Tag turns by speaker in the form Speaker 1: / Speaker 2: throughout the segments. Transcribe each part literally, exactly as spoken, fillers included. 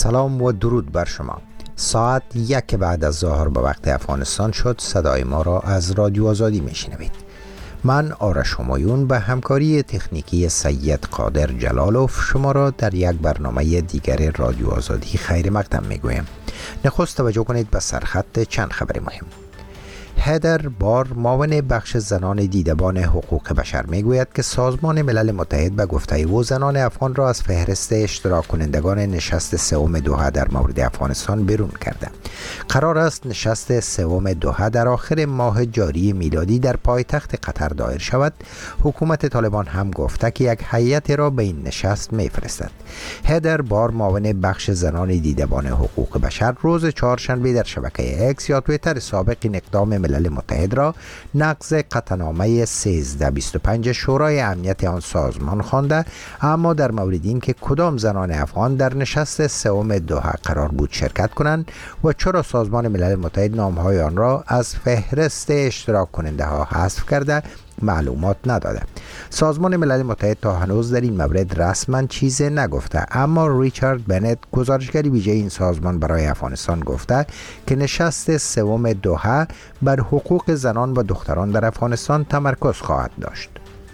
Speaker 1: سلام و درود بر شما. ساعت یک بعد از ظهر به وقت افغانستان شد. صدای ما را از رادیو آزادی میشنوید. من آرش همایون به همکاری تکنیکی سید قادر جلالوف شما را در یک برنامه دیگر رادیو آزادی خیر مقدم میگویم. نخست توجه کنید به سرخط چند خبر مهم. هدر بار، معاون بخش زنان دیدبان حقوق بشر، میگوید که سازمان ملل متحد به گفته او زنان افغان را از فهرست اشتراک کنندگان نشست سوم دوحه در مورد افغانستان بیرون کرده. قرار است نشست سوم دوحه در آخر ماه جاری میلادی در پایتخت قطر دایر شود. حکومت طالبان هم گفته که یک هیئت را به این نشست میفرستد. هدر بار، معاون بخش زنان دیدبان حقوق بشر، روز چهارشنبه در شبکه اکس یا توییتر سابق این اقدام ملل متحد را نقض قطعنامه سیزده بیست و پنج شورای امنیت آن سازمان خوانده، اما در مورد این که کدام زنان افغان در نشست سوم دوحه قرار بود شرکت کنند و چرا سازمان ملل متحد نامهای آن را از فهرست اشتراک کننده ها حذف کرده معلومات نداده. سازمان ملل متحد تا هنوز در این مورد رسما چیزی نگفته، اما ریچارد بنت، گزارشگر ویژه این سازمان برای افغانستان، گفته که نشست سوم دوحه بر حقوق زنان و دختران در افغانستان تمرکز خواهد داشت.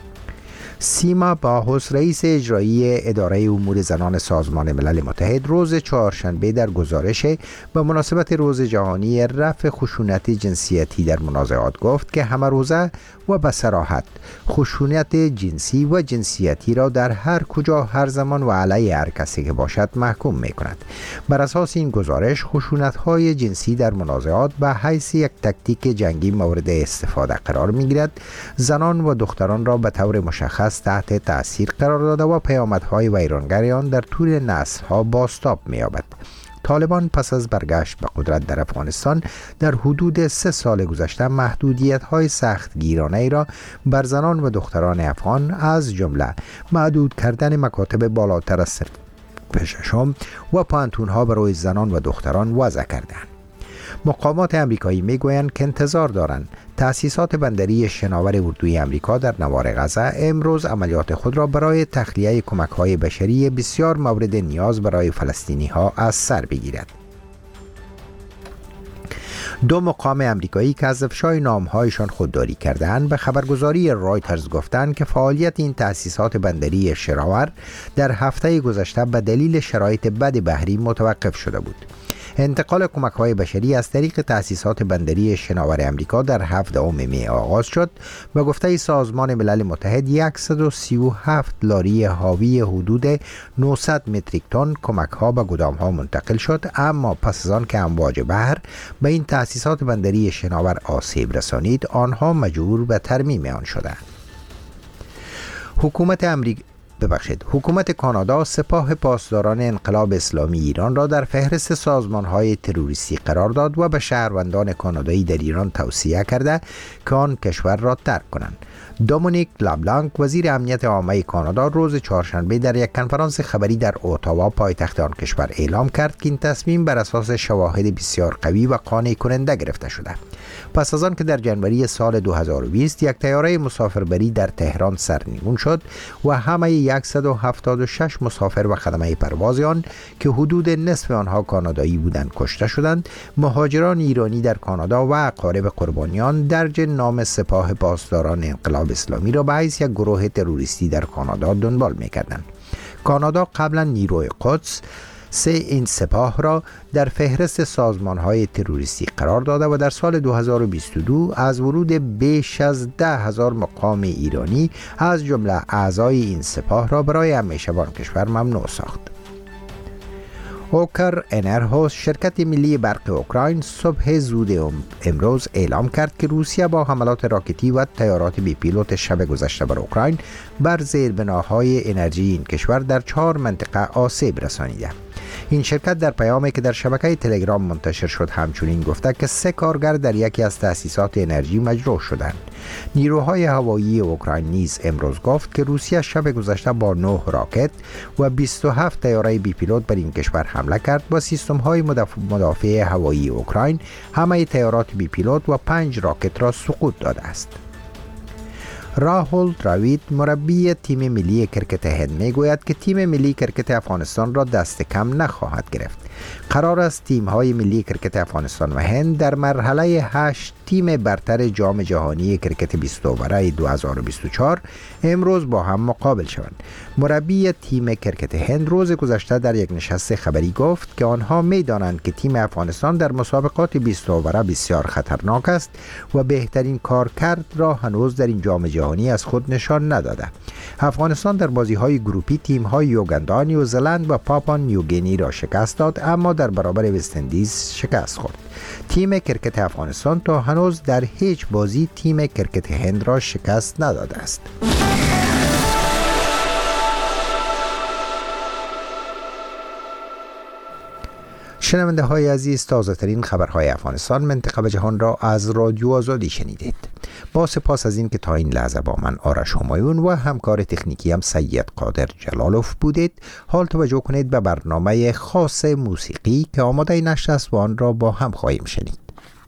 Speaker 1: سیما باهوس، رئیس اجرایی اداره امور زنان سازمان ملل متحد، روز چهارشنبه در گزارش به مناسبت روز جهانی رفع خشونت جنسیتی در منازعات گفت که همه روزه و به صراحت خشونت جنسی و جنسیتی را در هر کجا، هر زمان و علیه هر کسی که باشد محکوم می کند. بر اساس این گزارش، خشونت های جنسی در منازعات به حیث یک تکتیک جنگی مورد استفاده قرار می گیرد. زنان و دختران را به طور مشخص تحت تأثیر قرار داده و پیامدهای ویرانگر آن در طول نسل‌ها بازتاب می‌یابد. طالبان پس از برگشت به قدرت در افغانستان در حدود سه سال گذشته محدودیت‌های سختگیرانه ای را بر زنان و دختران افغان، از جمله محدود کردن مکاتب بالاتر از صرف ششم و پانتون‌ها برای زنان و دختران وضع کردند. مقامات امریکایی میگویند که انتظار دارند تأسیسات بندری شناور اردوی امریکا در نوار غزه امروز عملیات خود را برای تخلیه کمک‌های بشری بسیار مورد نیاز برای فلسطینی‌ها از سر بگیرد. دو مقام امریکایی که از افشای نامهایشان خودداری کردند به خبرگزاری رایترز گفتند که فعالیت این تأسیسات بندری شناور در هفته گذشته به دلیل شرایط بد بحری متوقف شده بود. انتقال کمک‌های بشری از طریق تأسیسات بندری شناور امریکا در هفدهم می آغاز شد و گفته سازمان ملل متحد صد و سی و هفت لاری حاوی حدود نهصد متریک تن کمک‌ها به گدام‌ها منتقل شد، اما پس از آن که امواج بحر به این تأسیسات بندری شناور آسیب رسانید، آنها مجبور به ترمیم آن شدند. حکومت امریکا ببخشید حکومت کانادا سپاه پاسداران انقلاب اسلامی ایران را در فهرست سازمان‌های تروریستی قرار داد و به شهروندان کانادایی در ایران توصیه کرده که آن کشور را ترک کنند. دومینیک لابلانک، وزیر امنیت عامه کانادا، روز چهارشنبه در یک کنفرانس خبری در اتاوا، پایتخت آن کشور، اعلام کرد که این تصمیم بر اساس شواهد بسیار قوی و قانع کننده گرفته شده. پس از آن که در جنوری سال دو هزار و بیست یک طیاره مسافربری در تهران سرنگون شد و همه صد و هفتاد و شش مسافر و خدمه پرواز آن که حدود نصف آنها کانادایی بودند کشته شدند، مهاجران ایرانی در کانادا و اقارب قربانیان درج نام سپاه پاسداران انقلاب اسلامی را به حیث یک گروه تروریستی در کانادا دنبال می‌کردند. کانادا قبلا نیروی قدس سه این سپاه را در فهرست سازمان‌های تروریستی قرار داده و در سال دو هزار و بیست و دو از ورود بیش از ده هزار مقام ایرانی از جمله اعضای این سپاه را برای همیشه به آن کشور ممنوع ساخت. اوکر انرهوس، شرکت ملی برق اوکراین، صبح زود امروز اعلام کرد که روسیه با حملات راکتی و طیارات بی پیلوت شب گذشته بر اوکراین بر زیربناهای انرژی این کشور در چهار منطقه آسیب رسانیده. این شرکت در پیامی که در شبکه تلگرام منتشر شد همچنین گفته که سه کارگر در یکی از تأسیسات انرژی مجروح شدند. نیروهای هوایی اوکراین نیز امروز گفت که روسیه شب گذشته با نه راکت و بیست و هفت طیاره بی پیلوت بر این کشور حمله کرد و سیستم‌های مدافع هوایی اوکراین همه طیارات بی پیلوت و پنج راکت را سقوط داده است. راهول دراوید مربی تیم ملی کرکت هند میگوید که تیم ملی کرکت افغانستان را دست کم نخواهد گرفت. قرار است تیم های ملی کرکت افغانستان و هند در مرحله هشت تیم برتر جام جهانی کرکت بیست اووره دو هزار و بیست و چهار امروز با هم مقابل شوند. مربی تیم کرکت هند روز گذشته در یک نشست خبری گفت که آنها می دانند که تیم افغانستان در مسابقات بیست اووره بسیار خطرناک است و بهترین کارکرد را هنوز در این جام جهانی از خود نشان نداده. افغانستان در بازی های گروپی تیم های یوگاندا، نیوزلند و پاپوا نیوگینی را شکست داد، اما در برابر وست اندیز شکست خورد. تیم کرکت افغانستان تا هنوز در هیچ بازی تیم کرکت هند را شکست نداده است. شنونده های عزیز، تازه ترین خبرهای افغانستان، منطقه و جهان را از رادیو آزادی شنیدید. با سپاس از این که تا این لحظه با من آرش همایون و همکار تکنیکی هم سید قادر جلالوف بودید. حال توجه کنید به برنامه خاص موسیقی که آماده نشر است و آن را با هم خواهیم شنید.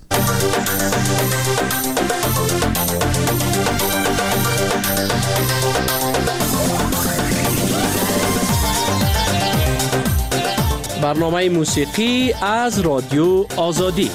Speaker 2: برنامه موسیقی از رادیو آزادی.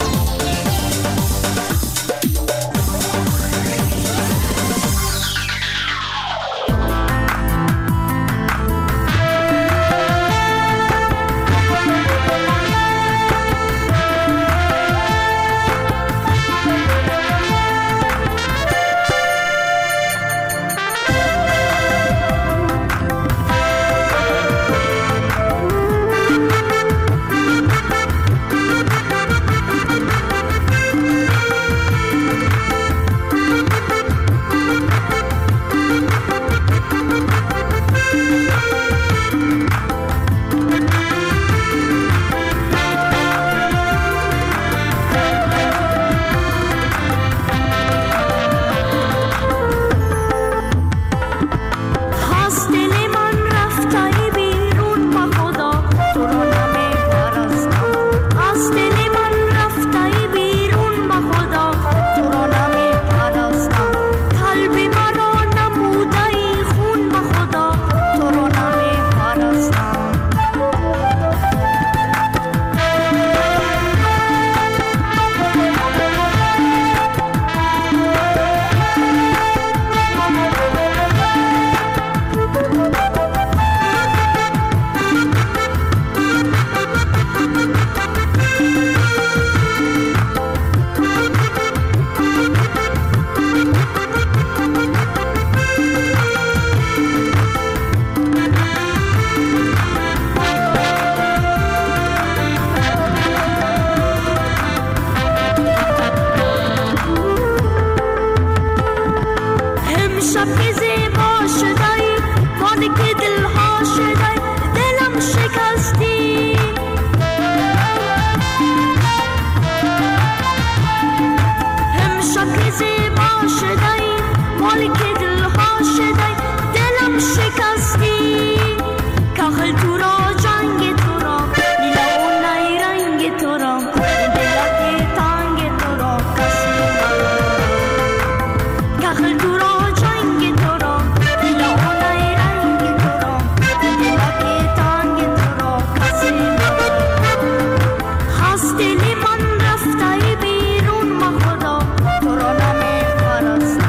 Speaker 3: دلی من رفته بیرون، ما خدا تو را نمی پرستم.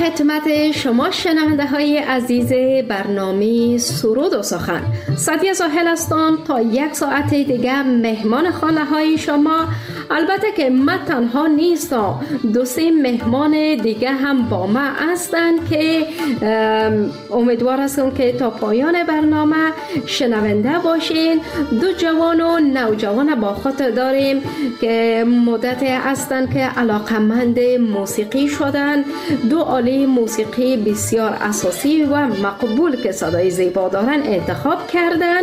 Speaker 3: خدمت شما شنونده های عزیز برنامه سرود و سخن. سعدیه زاهل هستم تا یک ساعت دیگه مهمان خانه های شما. البته که من تنها نیستم، دو سه مهمان دیگه هم با ما هستن که امیدوار هستم که تا پایان برنامه شنونده باشین. دو جوان و نوجوان با خود داریم که مدت هستن که علاقمند موسیقی شدن. دو آله موسیقی بسیار اساسی و مقبول که صدای زیبا دارن انتخاب کردن.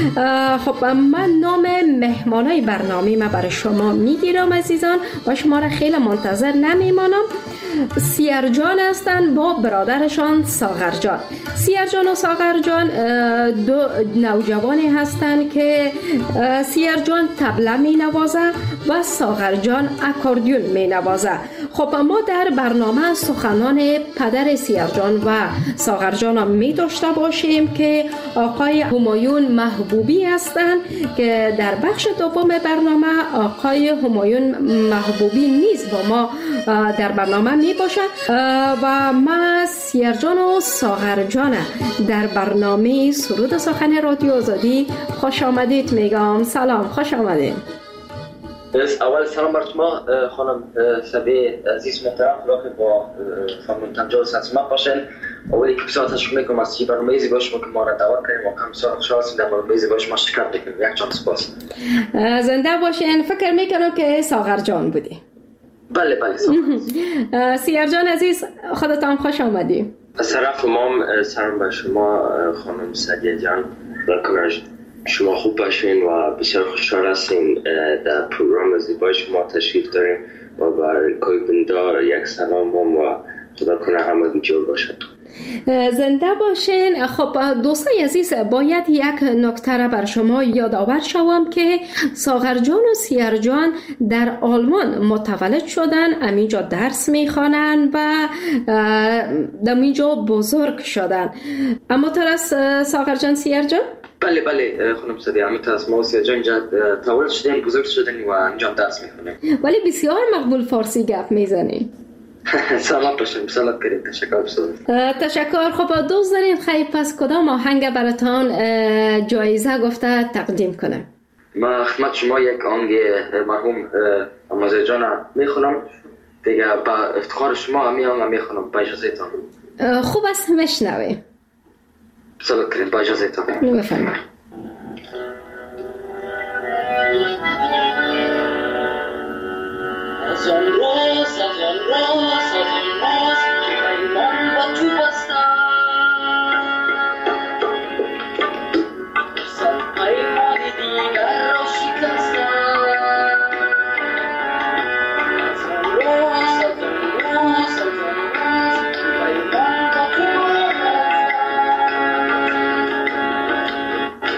Speaker 3: خب من نام مهمانای برنامه ما برای شما میگیرم عزیزان و شما را خیلی منتظر نمیمانم. سیرجان هستن با برادرشان ساغرجان. سیرجان و ساغرجان دو نوجوانی هستن که سیرجان طبله می نوازه و ساغرجان اکوردیون می نوازه. خب ما در برنامه سخنان پدر سیرجان و ساغرجان هم می داشته باشیم که آقای همایون محبوبی هستند که در بخش دوم برنامه آقای همایون محبوبی نیز با ما در برنامه می باشد و ما سیرجان و ساغرجان در برنامه سرود سخن رادیو آزادی خوش آمدید میگم. سلام، خوش آمدید.
Speaker 4: اول سلام بر شما خانم سبی عزیز محترم، خدا که با خانم تنجال سلامت باشین. اولی که بسیار تشکر میکنم از این برنامه زیبا شما که ما را دعوت کردیم و بسیار خوشحال هستیم در برنامه زیبا شما شرکت بکنیم. یک جان سپاس.
Speaker 3: زنده باشین. فکر میکنم که ساغرجان بودی.
Speaker 4: بله بله ساغر.
Speaker 3: سیرجان عزیز خودتان خوش آمدی.
Speaker 4: از طرف ما سلام بر شما خانم سعدیه جان، خدا شما خوب باشین و بسیار خوشحال هستیم در پروگرام زیبای شما تشریف داریم و برای کویبندار یک سلام هم و خدا کنه همه جور باشد.
Speaker 3: زنده باشین. خب دوستای عزیز، باید یک نکته را بر شما یادآور شوم که ساغرجان و سیرجان در آلمان متولد شدن، همینجا درس میخوانن و در اینجا بزرگ شدن. اما طرز ساغرجان سیرجان؟
Speaker 4: بله بله خانم سعدی، همینطور از ما و سیرجان اینجا تولد شدیم، بزرگ شدیم و اینجا درس میخونیم.
Speaker 3: ولی بسیار مقبول فارسی گپ میزنی.
Speaker 4: سلام باشیم. سلام کریم. تشکر بسیار.
Speaker 3: تشکر. خب دوست دارین خیلی پس کدام آهنگ براتان جایزه گفته تقدیم کنم؟
Speaker 4: ما خدمت شما یک آهنگ مرحوم امازه جان میخونم دیگه، با افتخار شما همین آهنگ میخونم با اجازهتان.
Speaker 3: خوب است بشنویم.
Speaker 4: سلام کریم با اجازهتان.
Speaker 3: بفرمایید.
Speaker 4: از آن روز از آن روز از آن روز که پیمان با تو بستم، صد پیمان دیگر را شکستم. از آن روز از آن روز از آن روز که پیمان با تو بستم،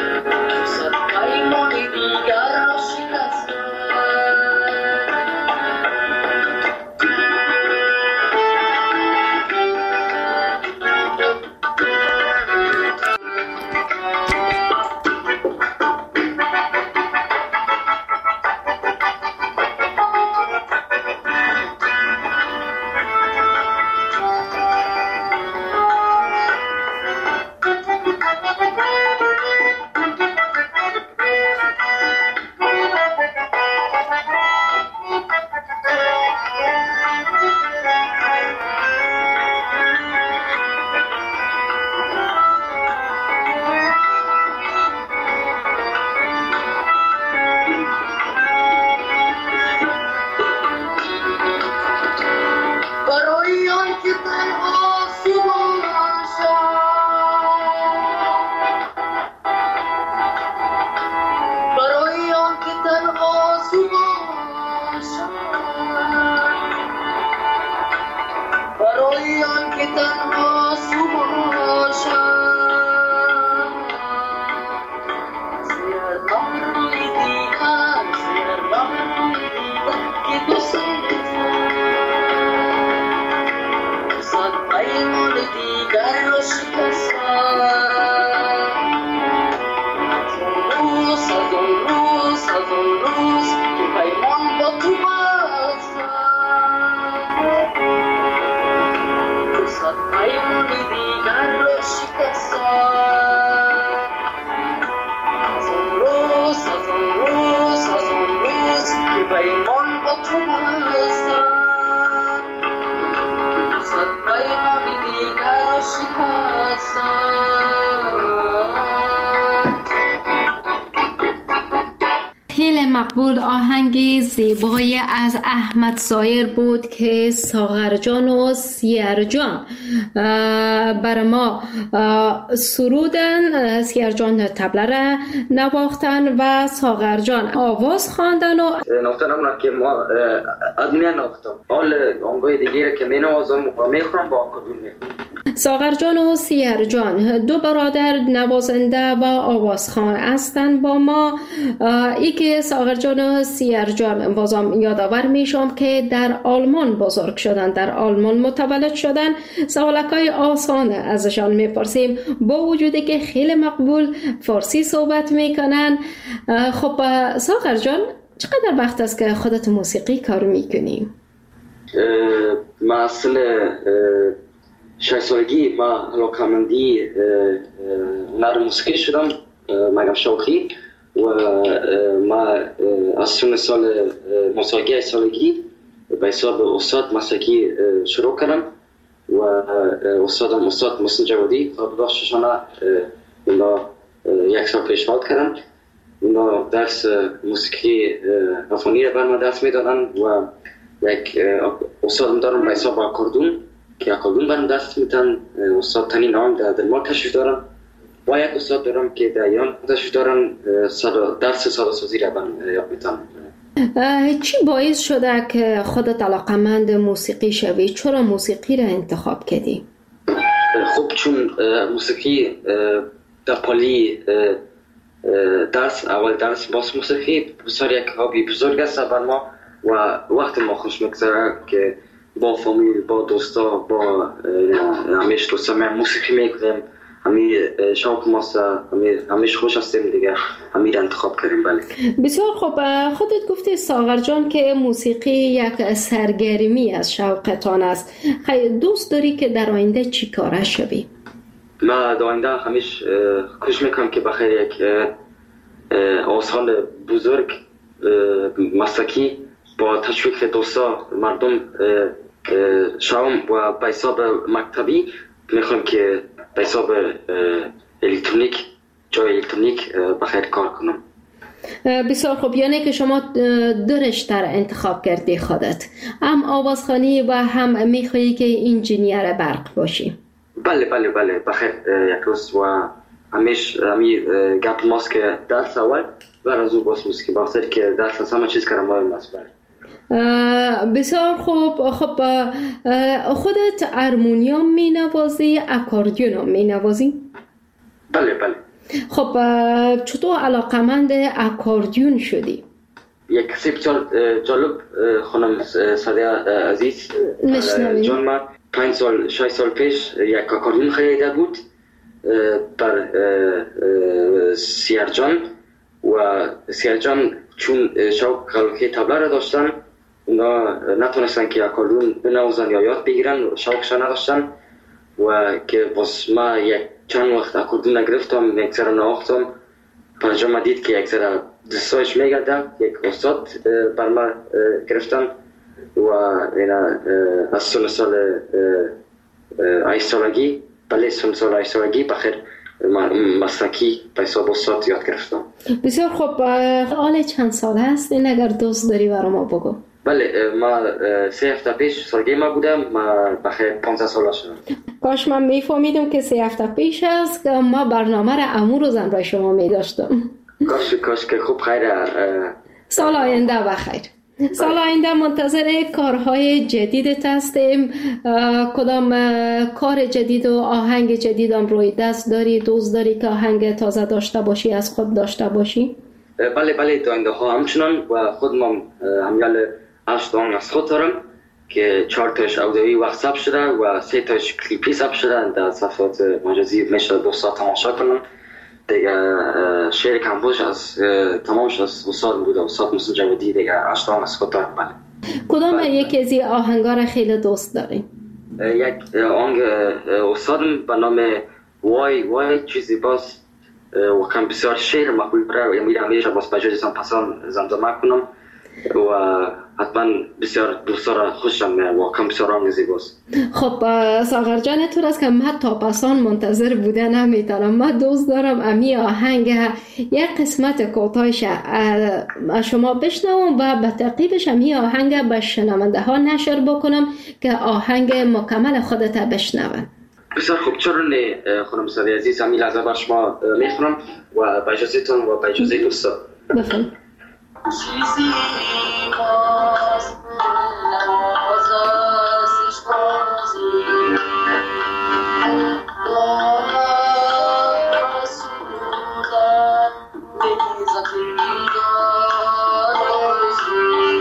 Speaker 3: خیلی مقبول آهنگی زیبای از احمد ظاهر بود که ساغر جان و سیر جان بر ما سرودن. سیر جان طبله را نواختن و ساغر جان آواز خواندن و
Speaker 5: نوختن همون که ما ادمیه نوختم حال آنگاه دیگه که می نوازم و می خونم با آکاردون می خونم.
Speaker 3: ساغر جان و سیر جان دو برادر نوازنده و آوازخوان هستند با ما. ای که ساغر جان و سیر جان بازم یادآور میشم که در آلمان بزرگ شدن، در آلمان متولد شدن. سوالکای آسان ازشان میپرسیم با وجودی که خیلی مقبول فارسی صحبت میکنن. خب ساغر جان چقدر وقت است که خودت موسیقی کار میکنی؟
Speaker 5: ما اصلا شش سالگی ما علاقمندی هنر موسیقی شدم، مگم شوقی، و ما از سن سال موسیقی سالگی به حساب استاد موسیقی شروع کردم و استادم استاد محسن جوادی بخششانه اینا یک سال پیش فوت کردن. اینا درس موسیقی افغانی را بر ما درس میدادن و یک استادم دارم به حساب آکاردون که آکاردون برم درس میدن. استاد تنی نام در دنمارک تشریف دارم و یک استاد دارم که در ایران تشریف دارن درس سازوسازی را برم یاد میدن.
Speaker 3: چی باعث شده که خودت علاقمند موسیقی شوی؟ چرا موسیقی را انتخاب کردی؟
Speaker 5: خب چون موسیقی در پالی درس اول درس باز موسیقی بسیار یک هابی بزرگ است بر ما و وقت ما خوش میگذره که با فامیل، با دوستا، با همیشه دوستا ما موسیقی میکنیم. همی شوق ماست، همی همیش خوش هستیم دیگه، همی را انتخاب کردیم. بله
Speaker 3: بسیار خوب. خودت گفتی ساغر جان که موسیقی یک سرگرمی از شوقتان است. خیلی دوست داری که در آینده چی کاره شوی؟
Speaker 5: ما در آینده همیش کوشش میکنم که بخیر یک آوازخوان بزرگ مسلکی با تشویق دوستا مردم شوم و به حساب مکتبی میخوام که به حساب الکترونیک جای الکترونیک بخیر کار کنم.
Speaker 3: بسیار خوب. یعنی که شما دو رشته انتخاب کردی خودت، هم آوازخوانی و هم میخوایی که انجینیر برق باشی؟
Speaker 5: بله بله بله بخیر یک روز و همیش همی گپ ماست که درس اول و از او باز موسیقی بخاطر که درس از همه چیز کارم مهم است.
Speaker 3: بسیار خوب. خب خودت ارمونیوم می نوازی، اکاردیون هم می نوازی؟
Speaker 5: بله بله.
Speaker 3: خب چطور علاقمند اکاردیون شدی؟
Speaker 5: یک کسی بسیار جالب خانم ساده عزیز جان ما پنج سال شش سال پیش یک اکاردیون خریده بود بر سیر جان و سیر جان چون شوق خلقی طبله را داشتن اونا نتونستن که اکاردیون بنوازن یا یاد بگیرن، شوقش نداشتن و که باز ما یک چند وقت اکاردیون نگرفتم، یک سر نواختم. پنجا ما دید که یک سر دستایش میگرده، یک استاد بر ما گرفتن و اینا از سن سال هشت سالگی بله سن سال هشت سالگی بخیر مسلکی به حساب استاد یاد گرفتم.
Speaker 3: بسیار خوب. حال چند سال هست این اگر دوست داری برای ما بگو؟
Speaker 5: بله ما سه هفته پیش سالگی ما بودم، ما بخیر پانزده ساله شدم.
Speaker 3: کاش من میفهمیدم که سه هفته پیش است که ما برنامه را امور و زن را شما میداشتم.
Speaker 5: کاش کاش که خوب خیر.
Speaker 3: سال آینده بخیر. سال آینده منتظر کارهای جدیدت هستیم. کدام کار جدید و آهنگ جدید هم روی دست داری؟ دوست داری که آهنگ تازه داشته باشی، از خود داشته باشی؟
Speaker 5: بله بله تا آینده ها همچنان و خودم همیال هشت آهنگ از خود دارم که چهار تاش اودیویی وقت ثبت شده و سه تاش کلیپی ثبت شده در صفحات مجازی میشه دوستا تماشا کنن دیگه. شعر کمپوش از تمامش از استاد بوده، استاد محسن جوادی دیگه. هشت آهنگ از خود دارم. بله.
Speaker 3: کدام یکی از این آهنگا را خیلی دوست داری؟
Speaker 5: یک آهنگ استادم به نام وای وای چیزی باز و کم بسیار شعر مقبول برای میرم همیشه باز بجای زن پسان زمزمه کنم و حتما بسیار دوستان خوشم میاد، واقعا بسیار رنگ زیباست.
Speaker 3: خب ساغر جان طور است که من تا پسان منتظر بوده نمیتونم. من دوست دارم امی آهنگ یک قسمت کوتاهش از شما بشنوم و به تعقیبش امی آهنگ به شنونده ها نشر بکنم که آهنگ مکمل خودت بشنون.
Speaker 5: بسیار خوب، چرا نه خانم سادی عزیز، همین لحظه بر شما میخونم و با اجازهتون و با اجازه دوستان
Speaker 3: بفرمایید.
Speaker 6: چیزی باز نوازش بازی دارم رسولم بیزت دارزی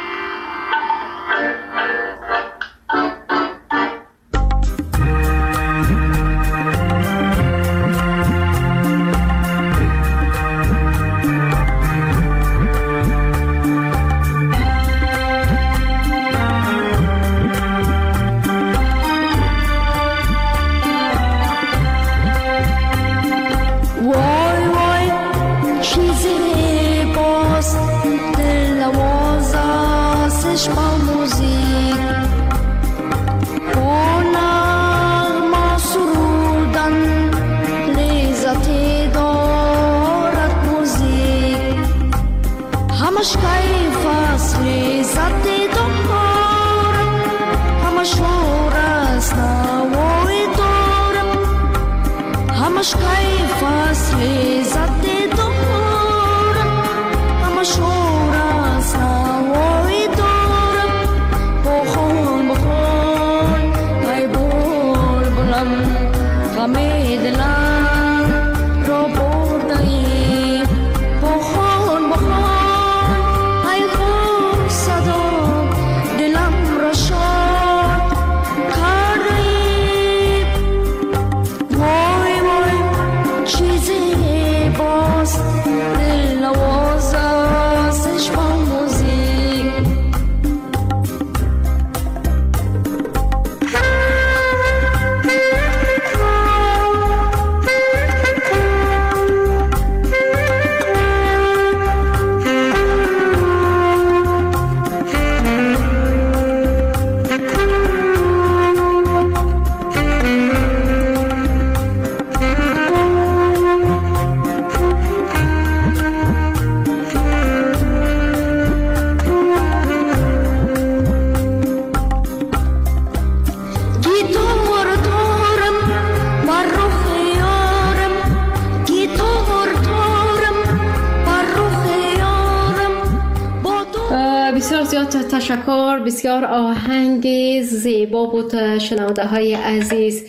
Speaker 3: تشکر. بسیار آهنگ زیبا بود شنونده های عزیز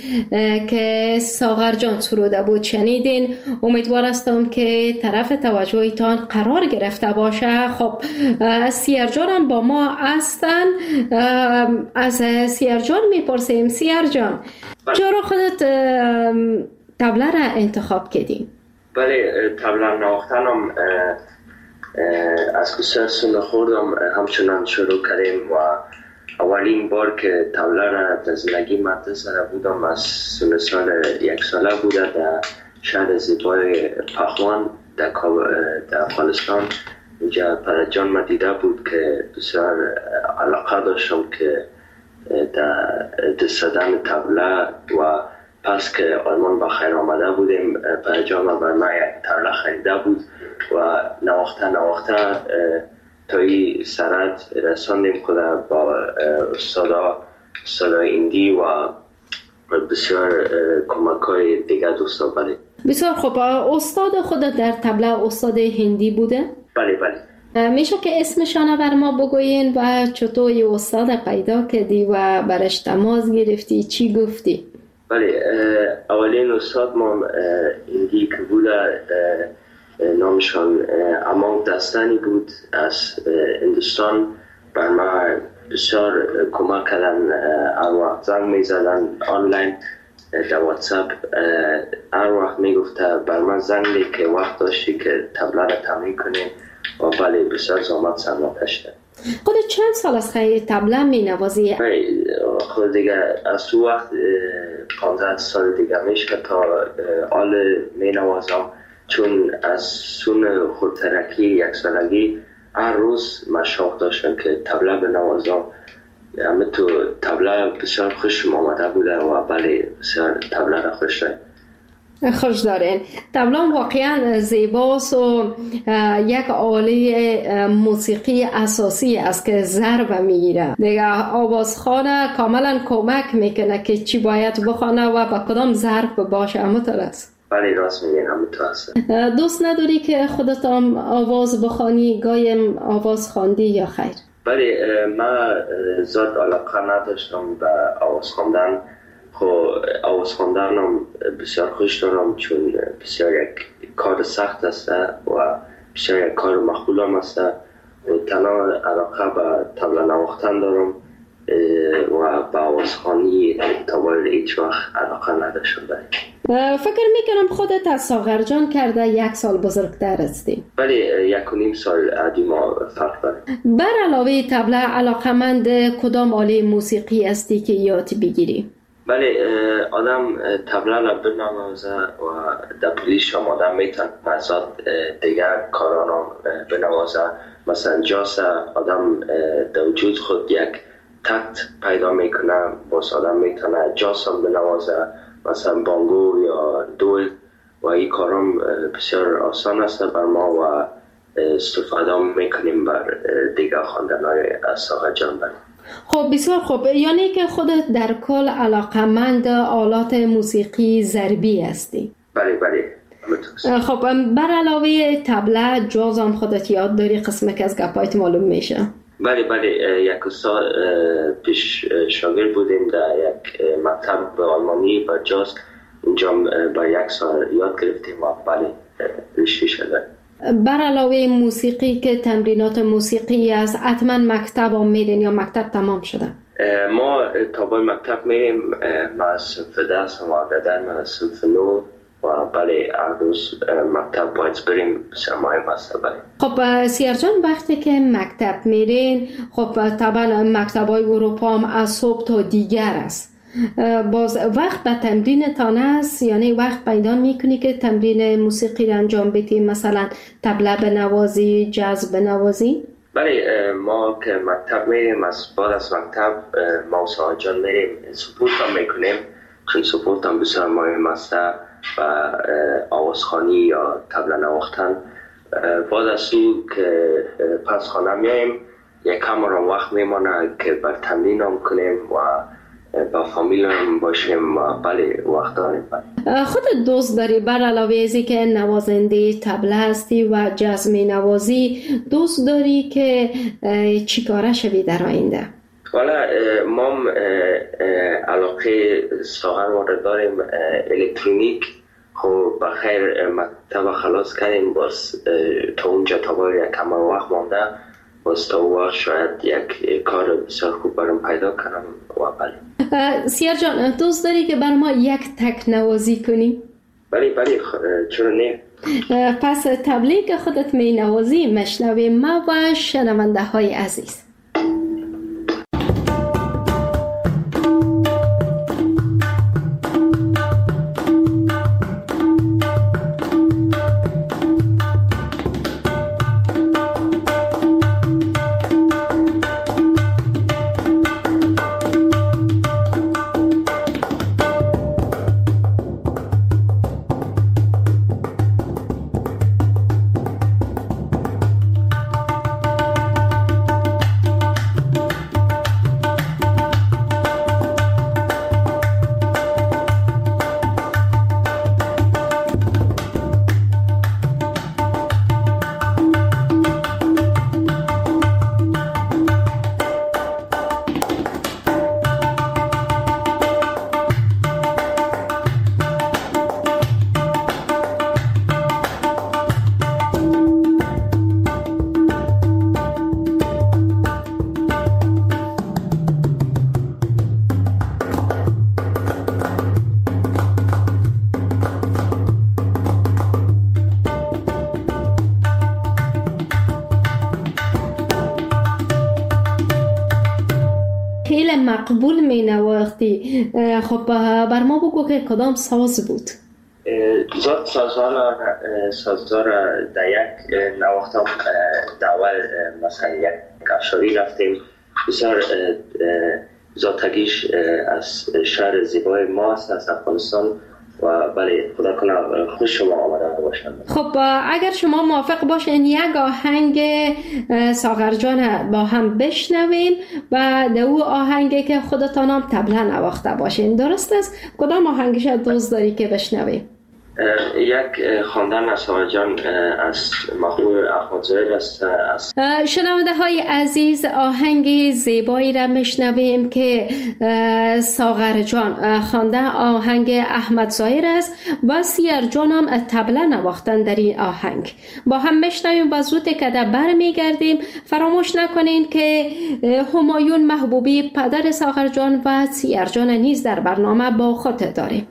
Speaker 3: که ساغر جان سروده بود شنیدین. امیدوار هستم که طرف توجهتان قرار گرفته باشه. خب سیر جان هم با ما هستن. از سیر جان میپرسیم. سیر جان چرا خودت طبله را انتخاب کردین؟
Speaker 4: بله، طبله نواختنم از بسیار سنه خوردم همچنان شروع کردیم و اولین بار که طبله را در زندگی مد سره بودم از سن سال یک ساله بوده در شهر زیبای پخوان در, در افغانستان. اینجا پر جان ما دیده بود که بسیار علاقه داشتم که در دست زدن طبله و پس که آلمان با خیر آمده بودیم پر جان ما بر ما یک طبله خریده بود و نواخته نواخته تایی سرد رساندیم خود با استادا استادا ایندی و بسیار کمک های دیگر دوستا. بله
Speaker 3: بسیار خوب. استاد خود در طبله استاد هندی بوده؟
Speaker 4: بله بله.
Speaker 3: میشه که اسمشانه بر ما بگوین و چطور یه استاد پیدا کردی و برش تماس گرفتی، چی گفتی؟
Speaker 4: بله، اولین استاد ما هندی که بوده نامشان امان دستانی بود از هندوستان. بر ما بسیار کمک کردن، هر وقت زنگ می زدن آنلاین در واتساپ، هر وقت می گفته بر من زنگ دی که وقت داشتی که طبله را تمرین کنیم و بله بسیار زحمت سرمتش ده.
Speaker 3: خودت چند سال از خیلی طبله می نوازی؟
Speaker 4: خود دیگه از تو وقت پانزده سال دیگه میشه تا آل می نوازم، چون از سون خودترکی یک سالگی هر روز مشاق داشتم که طبله بنوازم. همه تو طبله بسیار خوشم آمده بوده و بله بسیار طبله را خوش دارم.
Speaker 3: خوش دارین. طبله واقعا زیباست و یک آله موسیقی اساسی است که ضرب میگیره. دیگه آوازخوانه کاملا کمک میکنه که چی باید بخوانه و با کدام ضرب باشه. همونطور است؟
Speaker 4: بله راست میگین، همونطور است.
Speaker 3: دوست نداری که خودت هم آواز بخوانی؟ گایم آواز خواندی یا خیر؟
Speaker 4: بله من زیاد علاقه نداشتم به آواز خواندن. خب آواز خواندنم بسیار خوش دارم چون بسیار یک کار سخت است و بسیار یک کار مخول هم است و تنها علاقه به طبله نواختن دارم و به آوازخوانی تا به هیچ وقت علاقه نداشتم.
Speaker 3: فکر میکنم خودت از ساغر جان کرده یک سال بزرگتر هستی.
Speaker 4: بله یک و نیم سال ادی ما فرق داره.
Speaker 3: بر علاوه طبله علاقمند کدام آله موسیقی هستی که یاد بگیری؟
Speaker 4: بله آدم طبله را بنوازه و در پلیش هم آدم میتونه ازاد دیگر کاران هم بنوازه. مثلا جاس آدم در وجود خود یک تکت پیدا میکنه، باز آدم میتونه جاس هم بنوازه، مثلا بانگو یا دول و این کارام بسیار آسان است بر ما و استفاده میکنیم بر دیگر خواندن‌های از ساغر جان.
Speaker 3: خب بسیار خوب، یعنی که خودت در کل علاقمند آلات موسیقی ضربی هستی؟
Speaker 4: بله بله.
Speaker 3: خب بر علاوه طبله جاز هم خودت یاد داری؟ قسمه که از گپایت معلوم میشه.
Speaker 4: بله بله یک سال پیش شاگرد بودیم در یک مکتب آلمانی با جاز. اینجا با یک سال یاد گرفتیم و بله رشته شده.
Speaker 3: بر علاوه موسیقی که تمرینات موسیقی است، حتما مکتب هم میرین یا مکتب تمام شده؟
Speaker 4: ما تا به مکتب میریم. ما از صنف دست و آگدن من از صنف نو و بله هر روز مکتب باید بریم، بسیار مهم است. بله.
Speaker 3: خب سیار جان وقتی که مکتب میرین، خب طبعا مکتب های اروپا هم از صبح تا دیگر است، باز وقت به تمرین تان است؟ یعنی وقت پیدا میکنی که تمرین موسیقی را انجام بدی، مثلا طبله بنوازی، جاز بنوازی؟
Speaker 4: بله ما که مکتب میریم، از بعد از مکتب ما و ساغر جان میریم سپورت هم میکنیم چون سپورت هم بسیار مهم است و آوازخوانی یا طبله نواختن. بعد از او که پس خانه میاییم یک کم را وقت میمانه که بر تمرین هم کنیم و با فامیل هم باشیم و بله وقت داریم.
Speaker 3: خودت دوست داری بر علاوه ازی که نوازنده طبله هستی و جاز می نوازی، دوست داری که چی کاره شوی در آینده؟
Speaker 4: والا ما علاقه ساغر وارد داریم الکترونیک. خب بخیر مکتب خلاص کنیم، باز تا اونجا تا باید یک کم وقت مانده، باز تا وقت شاید یک کار بسیار خوب برام پیدا کنم و بله.
Speaker 3: سیار جان دوست داری که بر ما یک تک نوازی کنی؟
Speaker 4: بله بله چرا نه.
Speaker 3: پس طبله که خودت می نوازی مشنویم ما و شنونده های عزیز. مقبول می نواختی. خب بر ما بگو که کدام ساز بود؟
Speaker 4: زاد سازها سازها را در یک نواخت هم دول مثلا یک افشاری رفتیم. بسیار زادتگیش از شهر زیبای ما است، از افغانستان، و بله خدا کنه خوش شما آمده باشند.
Speaker 3: خب اگر شما موافق باشین یک آهنگ ساغر جان با هم بشنویم و دو آهنگی که خودتان هم طبلا نواخته باشین، درست است؟ کدام آهنگش دوست داری که بشنویم؟
Speaker 4: یک خواندن از ساغر جان از محبوب احمد ظاهر است.
Speaker 3: شنونده های عزیز، آهنگ زیبایی را میشنویم که ساغر جان خوانده، آهنگ احمد ظاهر است و سیر جان هم طبله نواختن در این آهنگ. با هم میشنویم و زود که در بر میگردیم. فراموش نکنین که همایون محبوبی پدر ساغر جان و سیر جان نیز در برنامه با خود داریم.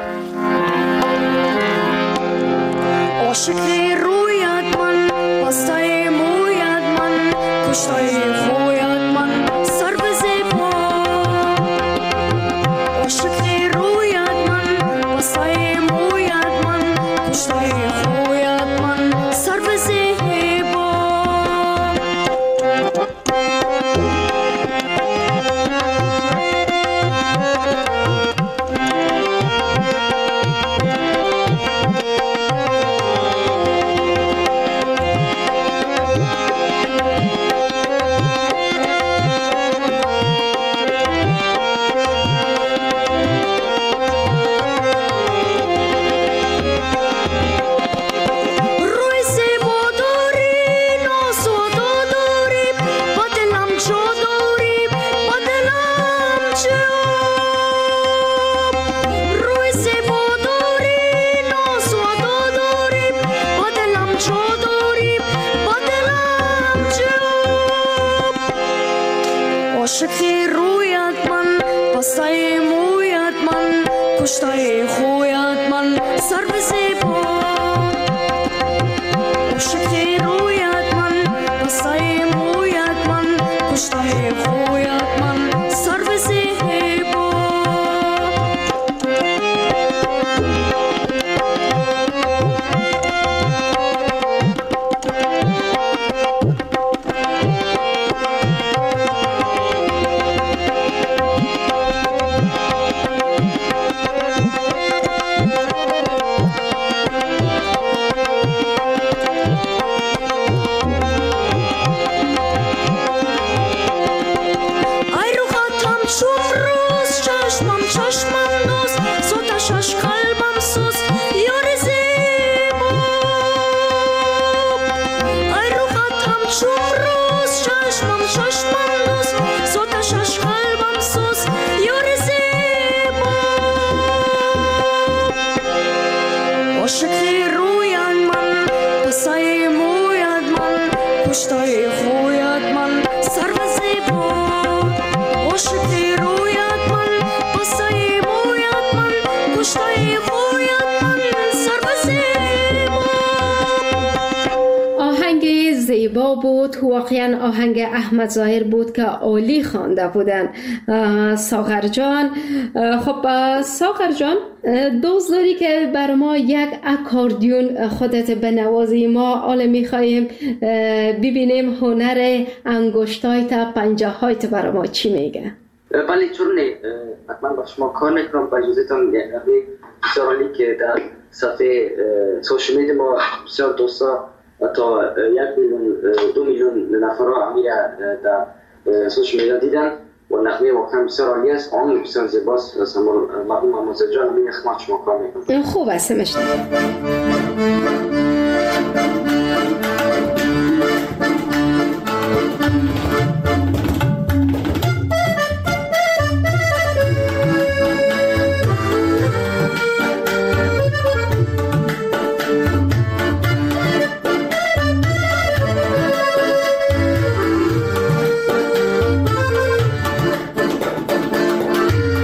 Speaker 7: عاشقی رویت من، پاستای مویت من، کشتای خویت من، سر به زیبا. عاشقی رویت من، پاستای مویت من، کشتای خویت من، سر به زیبا. عاشقی رویت من، پاستای مویت من، کشتای خویت من، سر به زیبا. عاشقی رویت من، پاستای مویت من، کشتای خویت من، سر به زیبا. عاشقی رویت من، پاستای مویت من، کشتای خویت من، سر به زیبا. عاشقی رویت من، پاستای مویت من، کشتای خویت من، سر به زیبا.
Speaker 3: آهنگ زیبا بود، واقعا آهنگ احمد ظاهر بود که عالی خوانده بودن ساغر جان. خب ساغر جان، دوست داری که بر ما یک اکاردیون خودت بنوازی؟ ما حالا میخواییم ببینیم هنر انگشتای تا پنجه هایت بر ما چی میگه.
Speaker 5: بله چون نه، حتما با شما کار میکنم. با اجازهتان بسیار عالی که در صفحه سوشال میدیا ما بسیار دوستا تا یک میلیون دو میلیون نفر را امیر در سوشال میدیا دیدن و نغمه واقعا بسیار عالی است. آن بسیار زیباست. از مرحوم محمد جان می خدمت شما کار میکنم.
Speaker 3: خوب است مشتاق.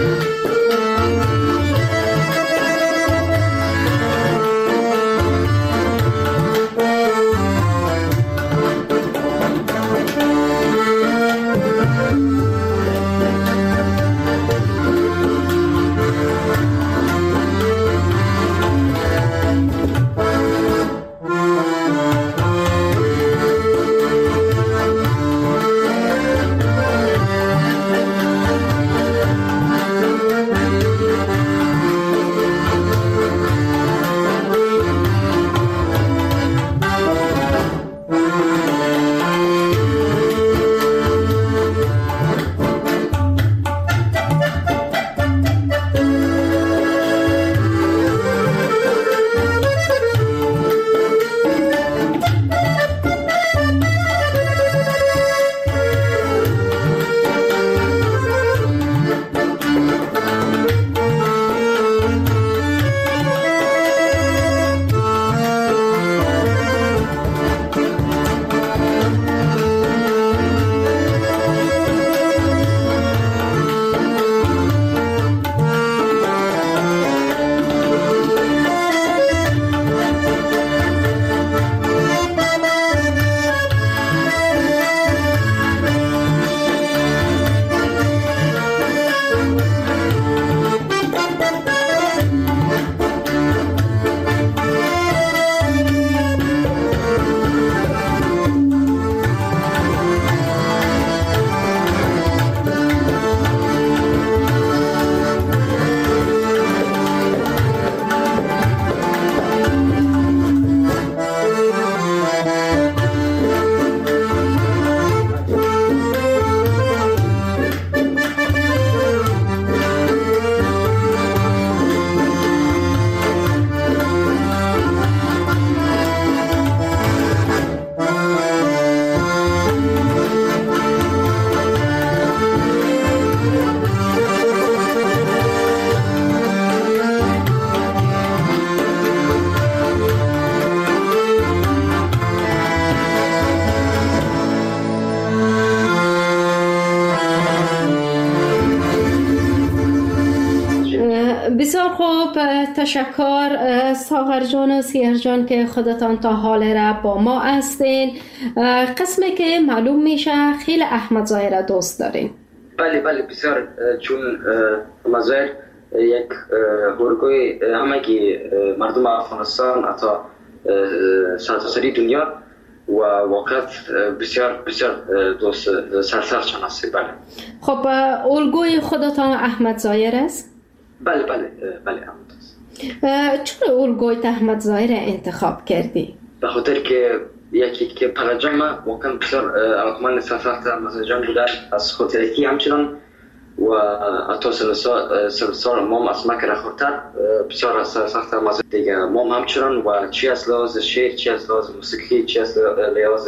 Speaker 7: عاشقی
Speaker 3: تشکر ساغر جان و سیر جان که خودتان تا حال را با ما هستین. قسمی که معلوم میشه خیلی احمد ظاهر دوست دارین.
Speaker 5: بله بله بسیار، چون احمد ظاهر یک هورگوی همگی مردم افغانستان حتی سرتاسری دنیا و واقعا بسیار بسیار دوست سرسخت هست. بله.
Speaker 3: خب الگوی خودتان احمد ظاهر است؟
Speaker 5: بله بله بله احمد است.
Speaker 3: چرا الگوی احمد ظاهر انتخاب کردی؟
Speaker 5: به خاطر که یکی که پرجام واقعا بسیار علاقمند سرسخت احمد جان بودن، از خاطرکی همچنان و حتی سرسال مام از مکر خورتر بسیار سرسخت احمد دیگه مام همچنان و چی از لحاظ شعر، چی از لحاظ موسیقی، چی از لحاظ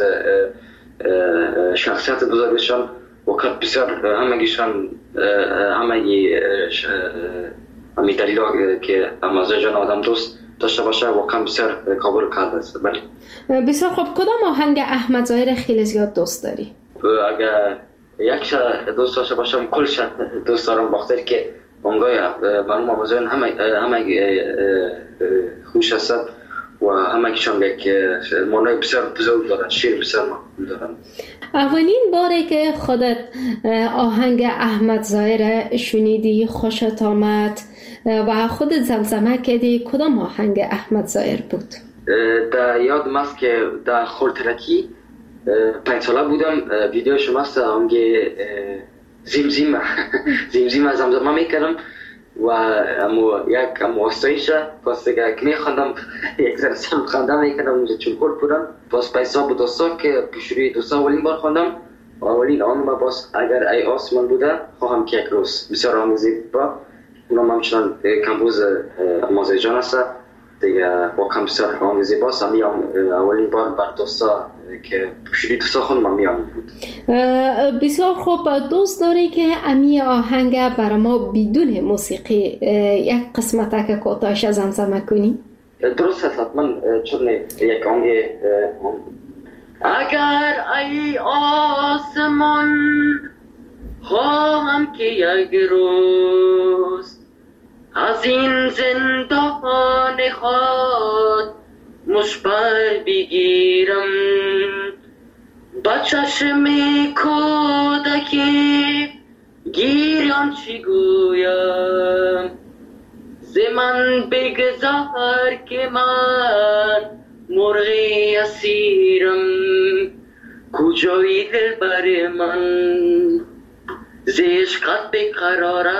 Speaker 5: شخصیت بزرگشان واقعا بسیار همگیشان همگی همی دلیل که احمد جان آدم دوست داشته باشه واقعا بسیار قابل کرده است. بله.
Speaker 3: بسیار خوب. کدام آهنگ احمد ظاهر خیلی زیاد دوست داری؟
Speaker 5: اگر یک شا دوست داشته باشم کلش دوست دارم، بخاطر که اونگاه معلوم احمد ظاهر همه همه خوش هست و همه کشان یک معنای بسیار بزرگ دارن، شعر بسیار مقبول دارن.
Speaker 3: اولین باره که خودت آهنگ احمد ظاهر شنیدی خوشت آمد و خودت زمزمه کردی، کدام آهنگ احمد ظاهر بود؟
Speaker 5: در یادم است که در خورترکی پنج ساله بودم، ویدیو شما است اونگه زمزمه زمزمه زمزمه میکردم و امو یک امو استایش پس دیگه که میخواندم یک ذره سم خواندم میکردم اونجا چون کل بودم. پس پیسا بود دوستا که پیشوری دوستا اولین بار خواندم اولین آن ما باز اگر ای آسمان بوده خواهم که یک روز بسیار آمیزی با اونم همچنان کمپوز احمد جان است دیگه واقعا بسیار آمیزی باز همیام اولین بار بر دوستا که پیشوری دوستا خوندم همیام بود.
Speaker 3: بسیار خوب. دوست داری که امی آهنگ برای ما بدون موسیقی یک قسمت که کوتاهش زمزمه کنی؟
Speaker 5: درست هست حتما، چون یک آهنگ
Speaker 6: اگر ای آسمان خواهم که یک روز از این زندان خود مشبر بگیرم، با چشم کودکی گیران چی گویم، ز من بگذار که من مرغی اسیرم، کجایی دل بر من ز عشقت بقراره،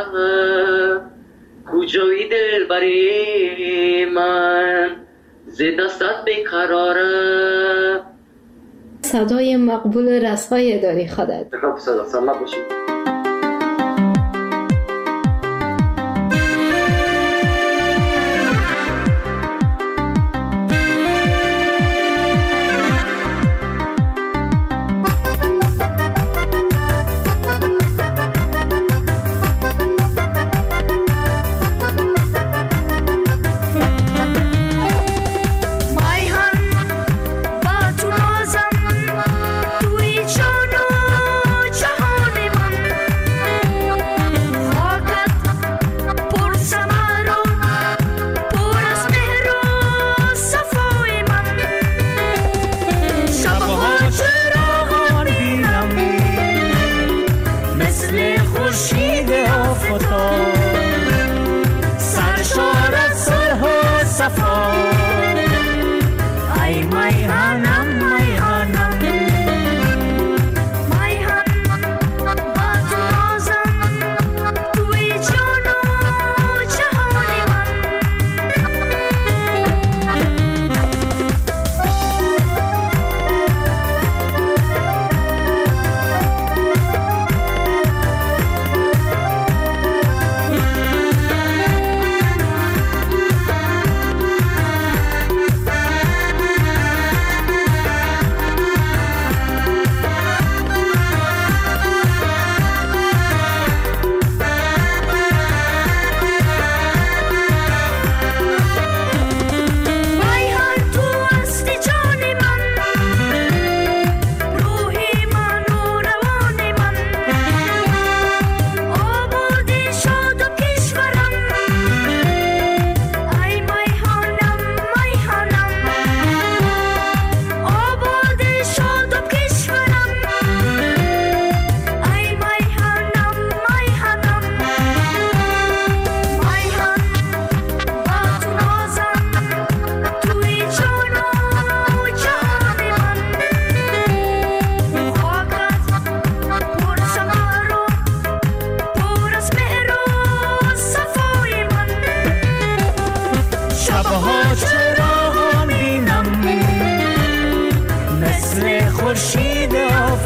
Speaker 6: کجایی دل بر من ز دستت بقراره.
Speaker 3: صدای مقبول رسای داری خودت.
Speaker 5: خب صدا سلامت باشید.
Speaker 7: توی جان و جهان من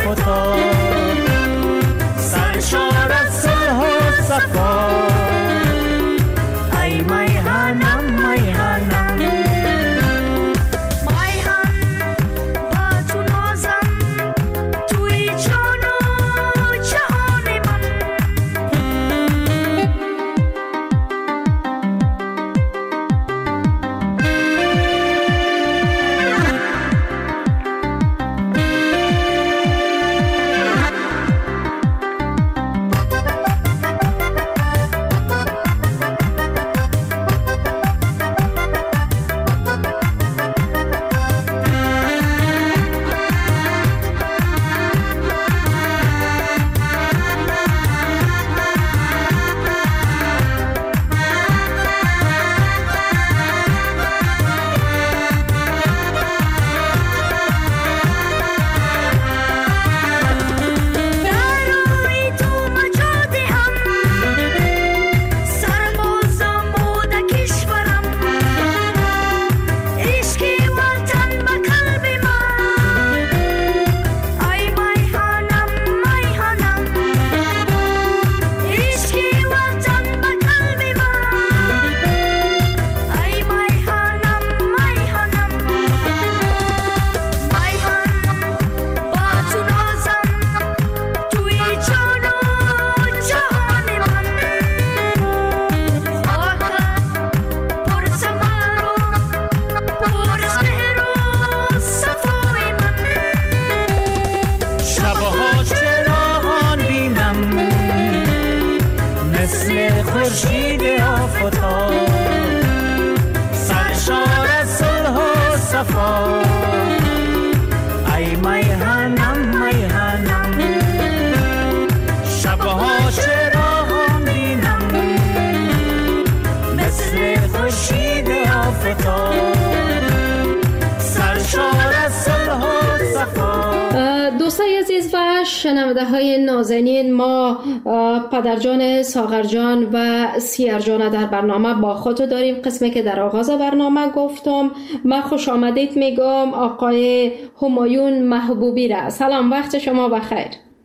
Speaker 8: آفتاب سرشار از صلح و صفا ای میهنم میهنم
Speaker 3: دوستای عزیز و شنونده های نازنین، ما پدرجان، ساغرجان و سیرجان در برنامه با خود داریم. قسمی که در آغاز برنامه گفتم من خوش آمدید میگم آقای همایون محبوبی را. سلام، وقت شما بخیر.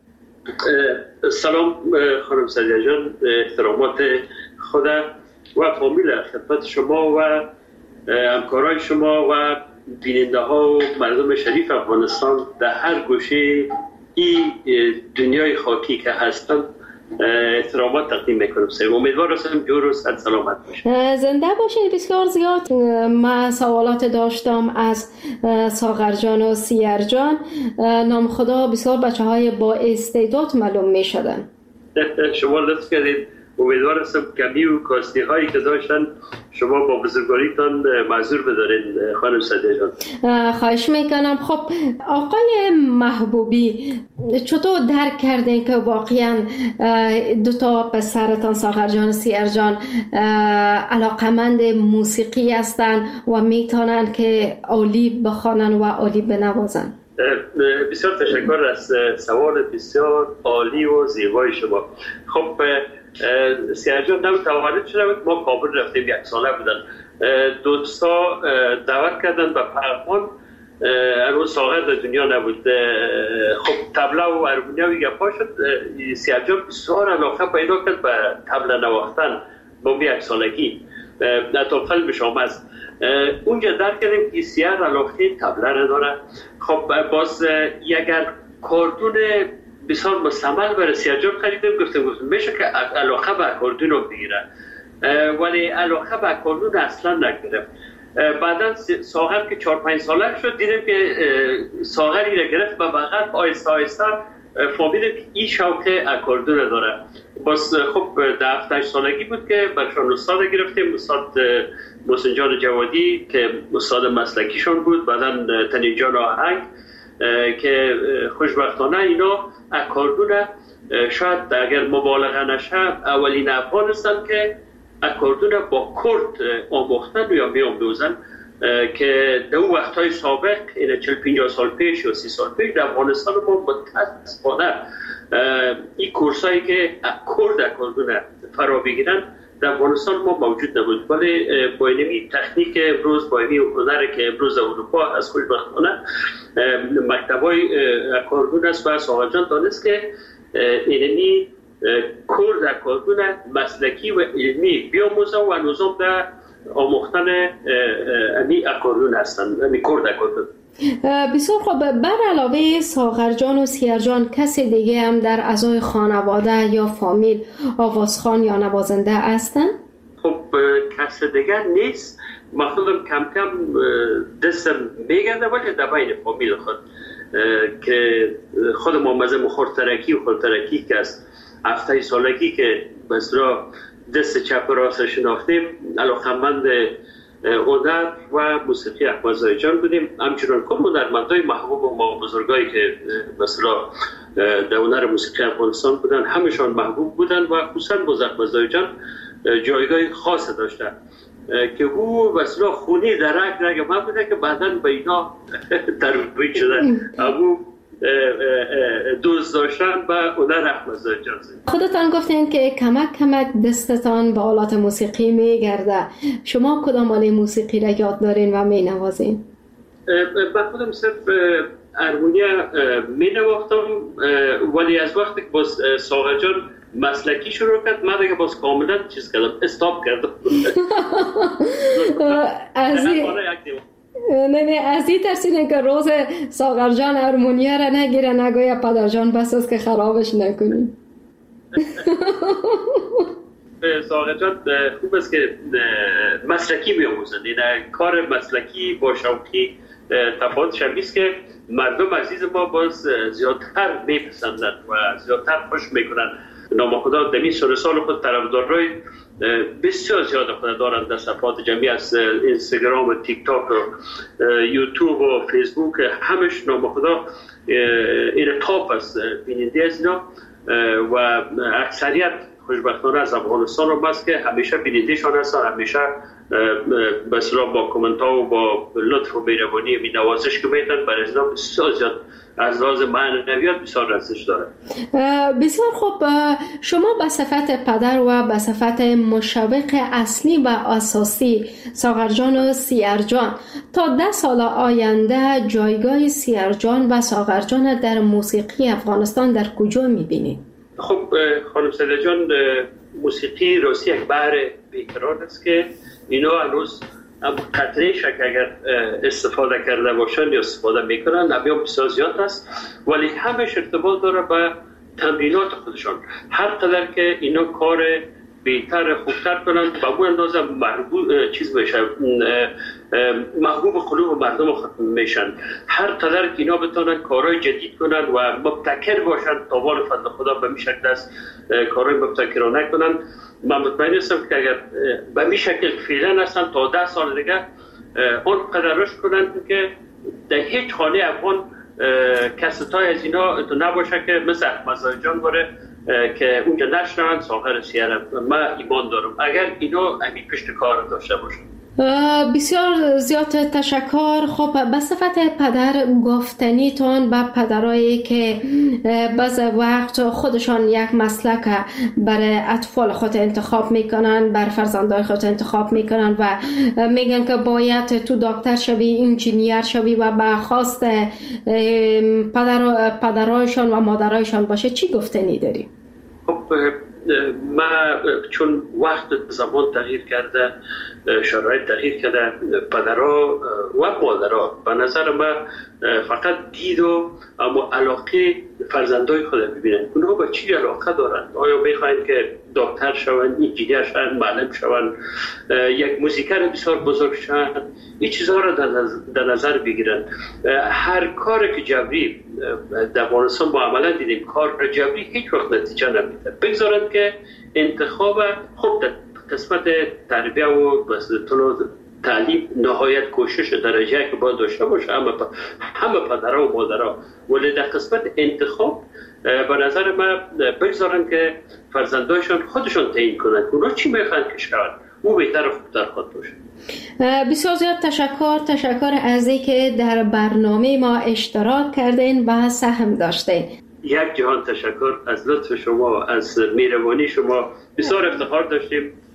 Speaker 9: سلام خانم سعدیه جان، احترامات خدا و فامیل خدمت شما و همکارای شما و بیننده ها و مردم شریف افغانستان در هر گوشه این دنیای خاکی که هستن احترامات تقدیم میکنم. امیدوار هستم جور و صد سلامت باشید.
Speaker 3: زنده باشید. بسیار زیاد من سوالات داشتم از ساغرجان و سیرجان. نام خدا بسیار بچه های با استعداد معلوم می شدن.
Speaker 9: شما لطف کردید. امیدوار هستم کمی و کاستی هایی که داشتن شما با بزرگواریتان معذور بدارین خانم سعدیه جان.
Speaker 3: خواهش میکنم. خب آقای محبوبی، چطور درک کردین که واقعا دو تا پسرتان ساغرجان و سیرجان علاقمند موسیقی هستن و میتونن که عالی بخوانن و عالی بنوازن؟
Speaker 9: بسیار تشکر از سوال بسیار عالی و زیبای شما. خب سیرجان نم تولد شده بود، ما کابل رفتیم، یک ساله بودن. دوستا دعوت کردن به پرخان. هنوز ساغر در دنیا نبود. خب طبله و هارمونیوم گپا شد. سیرجان بسیار علاقه پیدا کرد به طبله نواختن با یک سالگی. تا قلبش آمد. اونجا درک کردیم که سیر علاقه طبله را داره. خب باز اگر کاردون بسیار مستعمل برای سیرجان خریدیم، گفتم گفتم میشه که علاقه به اکاردون رو بگیره، ولی علاقه به اکاردون اصلا نگرفت. بعدا ساغر که چهار پنج ساله شد دیدیم که ساغری را گرفت و بغل آیسته آیسته فهمیدیم که این شوق اکاردون داره. باز خب در هفت هشت سالگی بود که برشان استاد گرفتیم، استاد محسن جان جوادی که استاد مسلکیشون بود، بعدا تنیجان آهنگ که خوشبختانه اینا اکاردون شاید اگر مبالغه نشه اولین افغان هستند که اکاردون با کرد آموختن یا می آموزن، که در اون وقتهای سابق این چهل پنجاه سال پیش یا سی سال پیش در افغانستان ما متاسفانه این کورسایی که کرد اکاردون فرا بگیرن در افغانستان ما موجود نبود، ولی با اینمی تکنیک امروز، با اینمی هنر که امروز اروپا از خوشبختانه مکتبای اکاردون است و ساغر جان دانست که اینمی کور اکاردون مسلکی و علمی بیاموزه و نظام در آموختن امی اکاردون هستند، امی کور اکاردون.
Speaker 3: بسیار خوب. بر علاوه ساغر جان و سیار جان کسی دیگه هم در اعضای خانواده یا فامیل آوازخوان یا نوازنده هستن؟
Speaker 9: خب کسی دیگه نیست. من خودم کم کم دستم میگرده، ولی در بین فامیل خود که خودم آمزه خورترکی و خورترکی که از هفته سالگی که بسرا دست چپ راست شناختیم، علاقمند هنر و موسیقی احمد جان بودیم. همچنان کل هنرمندای محبوب و ما بزرگایی که مثلا در هنر موسیقی افغانستان بودن همشان محبوب بودن و خصوصا باز احمد جان جایگاه خاص داشته که او مثلا خونی در رگ رگ من بوده که بعداً به اینا ترویج شده. ابو دوست داشتن و هنر احمد جان.
Speaker 3: خودتان گفتین که کمک کمک دستتان به آلات موسیقی میگرده. شما کدام آله موسیقی را یاد دارین و می نوازین؟
Speaker 9: من خودم صرف ارمونیا می نواختم، ولی از وقتی که باز ساغر جان مسلکی شروع کرد من دیگه باز کاملا چیز کردم، استاپ کردم.
Speaker 3: از نه نه از این ترسینه که روز ساغر جان ارمونیا را نگیره نگویا پدر جان بس است که خرابش نکنیم.
Speaker 9: ساغر جان خوب است که مسلکی بیاموزند. این کار مسلکی با شوقی تفاوت شمیست که مردم عزیز ما باز زیادتر میپسندند و زیادتر خوش میکنند. نام خدا دمی سال سال خود طرفدارای بسیار زیاد خود دارند در صفحات جمعی از اینستاگرام و تیک تاک و یوتیوب و فیسبوک، همش نام خدا این تاپ است بیننده از اینا و اکثریت خوشبختانه از افغانستان رو بس که همیشه بیننده شان هستن، همیشه بسیار با کامنت ها و با لطف و مهربانی می نوازش که میتن برای اینا بسیار زیاد از لحاظ معنویات بسیار رسش داره.
Speaker 3: بسیار خوب. شما به صفت پدر و به صفت مشوق اصلی و اساسی ساغر جان و سیار جان تا ده سال آینده جایگاه سیار جان و ساغر جان در موسیقی افغانستان در کجا میبینید؟
Speaker 9: خب خانم سیده جان، موسیقی روسی یک بحر بیکران است که اینا هنوز قطره شک اگر استفاده کرده باشن یا استفاده میکنن نمیان بسیار زیاد است، ولی همش ارتباط داره به تمرینات خودشان. هر قدر که اینا کار بهتر خوبتر کنن به اون اندازه محبوب چیز میشه، محبوب قلوب مردم میشن. هر قدر که اینا بتونن کارهای جدید کنن و مبتکر باشن تا بال فضل خدا به می شکل است کارهای مبتکرانه کنن. من مطمئن هستم که اگر به می شکل فعلا هستن تا ده سال دیگه اون قدر رشد کنن که در هیچ خانه افغان کستای از اینا نباشه که مثل احمد جان باره که اونجا نشنوند ساغر سیار. من ایمان دارم اگر اینا همین پشت کار داشته باشن.
Speaker 3: بسیار زیاد تشکر. خب به صفت پدر گفتنیتون به پدرایی که بعض وقت خودشان یک مسلک برای اطفال خود انتخاب میکنن، بر فرزندای خود انتخاب میکنن و میگن که باید تو دکتر شوی، انجینیر شوی و به خواست پدر پدرایشان و مادرایشان باشه، چی گفتنی داری؟
Speaker 9: خب ما چون وقت زمان تغییر کرده، شرایط تغییر کرده، پدرها و مادرها به نظر ما فقط دید و اما علاقه فرزندای خود ببینن. اونها با چی علاقه دارند؟ آیا میخواین که دکتر شوند، انجینیر شوند، معلم شوند، یک موسیقار بسیار بزرگ شوند؟ این چیزها را در نظر بگیرن. هر کار که جبری در افغانستان با عملا دیدیم، کار جبری هیچ وقت نتیجه نمیده. بگذارند که انتخاب خوب قسمت تربیه و تعلیم نهایت کوشش درجه که باید داشته باشه همه همه پدرها و مادرها، ولی در قسمت انتخاب به نظر من بگذارن که فرزندایشان خودشان تعیین کنند اونا چی میخوان که شود، او بهتر و خوبتر خود باشه.
Speaker 3: بسیار زیاد تشکر تشکر از اینکه در برنامه ما اشتراک کردین و سهم داشتین.
Speaker 9: یک جهان تشکر از لطف شما، از مهربانی شما. بسیار افتخار داشتیم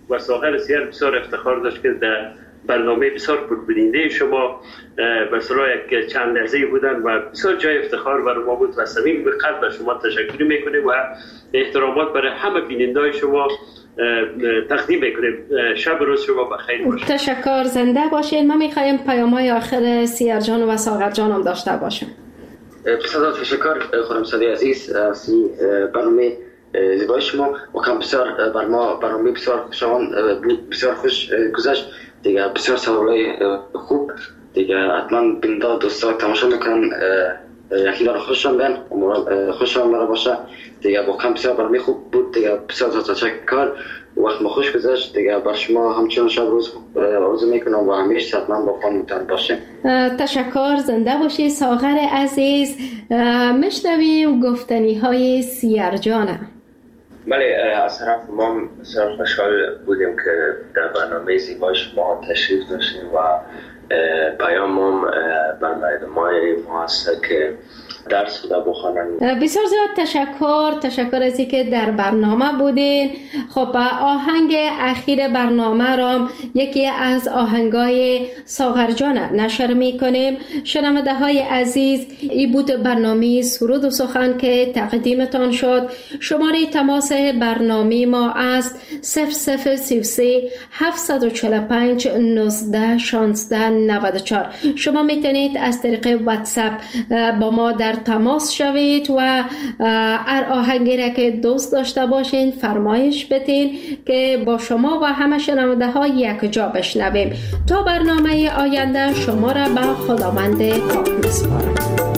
Speaker 9: و ساحل سیار بسیار افتخار داشت که در برنامه بسیار پربیننده شما بسیار یک چند لحظه بودن و بسیار جای افتخار برای ما بود و صمیم به قلب به شما تشکر میکنیم و احترامات برای همه بیننده شما تقدیم میکنیم. شب روز شما بخیر باشه.
Speaker 3: تشکر، زنده باشین. ما میخوایم پیام‌های آخر سیار جان و ساغر جان هم داشته باشیم.
Speaker 5: بسیار تشکر خانم سعدیه عزیز از برنامه زیبای شما و کم بسیار بر ما برنامه بسیار خوشایند بود، بسیار خوش گذشت دیگه، بسیار سوالای خوب دیگه. حتما بیننده دوستا تماشا میکنن یکی داره خوششان بین خوششان برای باشه دیگه. با کم بسیار برنامه خوب بود دیگه، بسیار تشکر. وقت ما خوش گذشت دیگه. بر شما همچنان شب روز آرزو میکنم و همیشه حتما با خانمتان باشیم.
Speaker 3: تشکر، زنده باشی ساغر عزیز. میشنویم گفتنی های سیار جانه.
Speaker 4: بله، از طرف ما بسیار خوشحال بودیم که در برنامه زیبای شما تشریف داشتیم و پیامم بر مردمای ما هست که درس خدا بخوانن.
Speaker 3: بسیار زیاد تشکر تشکر از اینکه در برنامه بودین. خب آهنگ اخیر برنامه را یکی از آهنگای ساغر جان نشر میکنیم. شنونده های عزیز، این بود برنامه سرود و سخن که تقدیمتان شد. شماره تماس برنامه ما است صفر صفر سی و سه هفتصد و چهل و پنج نوزده شانزده نود و چهار. شما میتونید از طریق واتساپ با ما در تماس شوید و هر آهنگی را که دوست داشته باشین فرمایش بدین که با شما و همه شنونده ها یک جا بشنویم. تا برنامه آینده شما را به خداوند پاک میسپارم.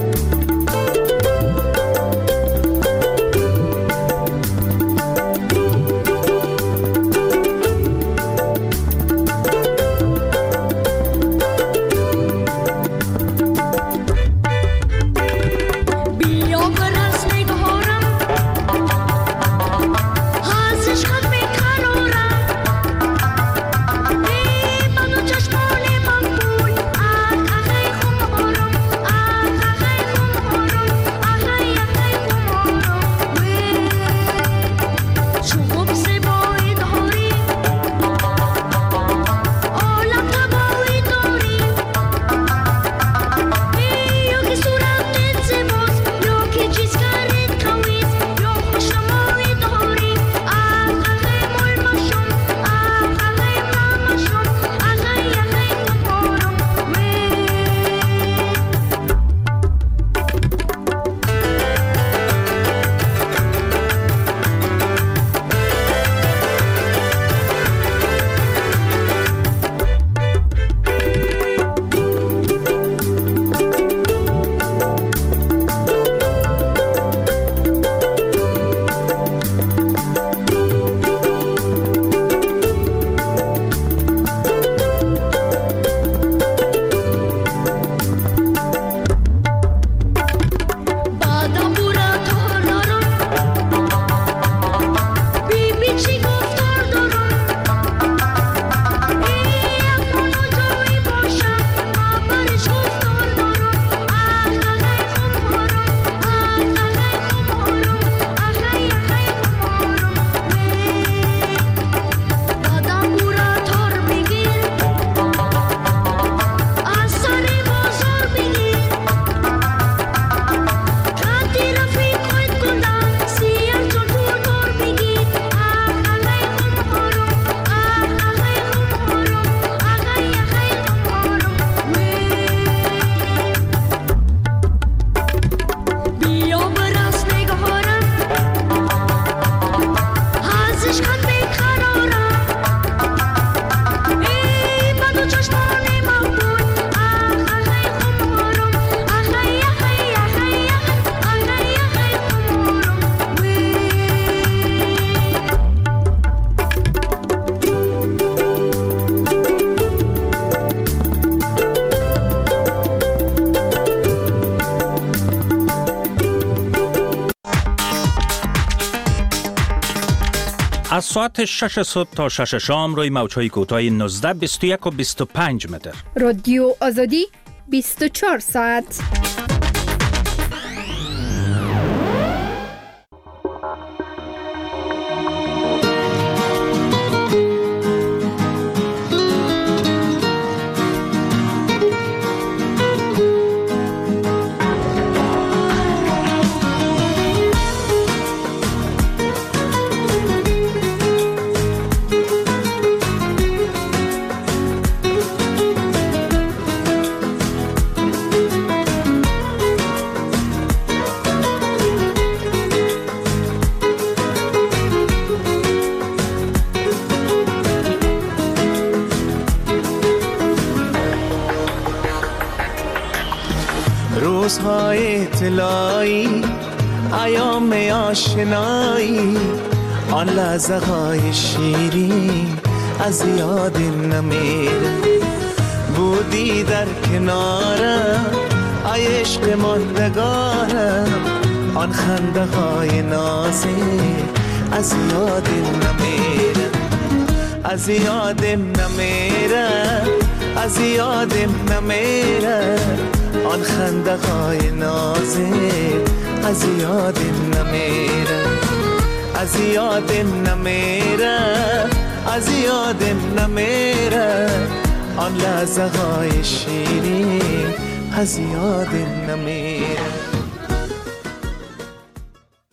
Speaker 10: از ساعت شش صبح تا شش شام روی موج‌های کوتاه نوزده، بیست و یک و بیست و پنج متر.
Speaker 11: رادیو آزادی بیست و چهار ساعت.
Speaker 12: اطلاعی ایام آشنایی آن لحظه های شیرین از یاد نمیره بودی در کنارم ای عشق ماندگارم آن خنده های نازک از یاد نمیره از یادم نمیره از یادم نمیره آن خنده های نازک از یادم نمیره از یادم نمیره از یادم نمیره آن لحظه های شیرین از یادم نمیره